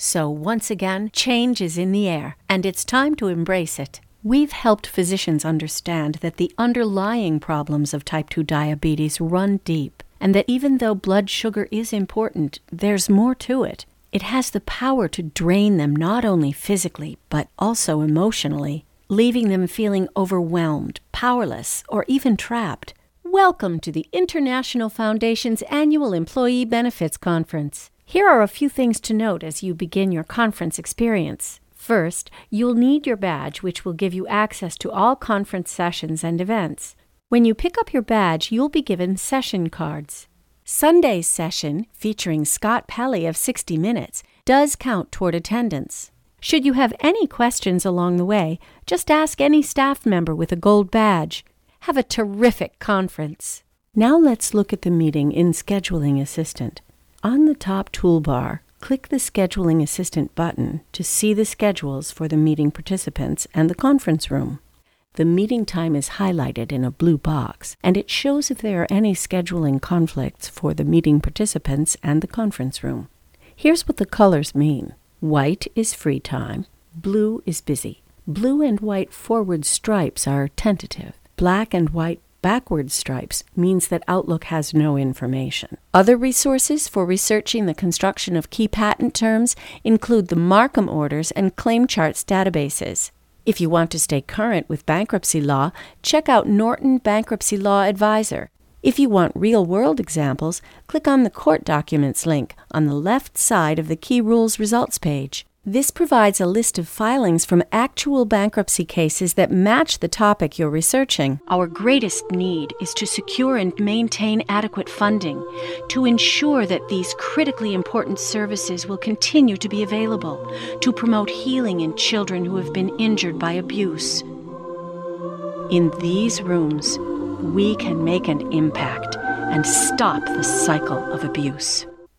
So once again, change is in the air, and it's time to embrace it. We've helped physicians understand that the underlying problems of type 2 diabetes run deep, and that even though blood sugar is important, there's more to it. It has the power to drain them not only physically, but also emotionally, leaving them feeling overwhelmed, powerless, or even trapped. Welcome to the International Foundation's annual Employee Benefits Conference. Here are a few things to note as you begin your conference experience. First, you'll need your badge, which will give you access to all conference sessions and events. When you pick up your badge, you'll be given session cards. Sunday's session, featuring Scott Pelley of 60 Minutes, does count toward attendance. Should you have any questions along the way, just ask any staff member with a gold badge. Have a terrific conference. Now let's look at the meeting in Scheduling Assistant. On the top toolbar, click the Scheduling Assistant button to see the schedules for the meeting participants and the conference room. The meeting time is highlighted in a blue box, and it shows if there are any scheduling conflicts for the meeting participants and the conference room. Here's what the colors mean. White is free time. Blue is busy. Blue and white forward stripes are tentative. Black and white backward stripes means that Outlook has no information. Other resources for researching the construction of key patent terms include the Markham orders and claim charts databases. If you want to stay current with bankruptcy law, check out Norton Bankruptcy Law Advisor. If you want real-world examples, click on the Court Documents link on the left side of the Key Rules Results page. This provides a list of filings from actual bankruptcy cases that match the topic you're researching. Our greatest need is to secure and maintain adequate funding to ensure that these critically important services will continue to be available to promote healing in children who have been injured by abuse. In these rooms, we can make an impact and stop the cycle of abuse.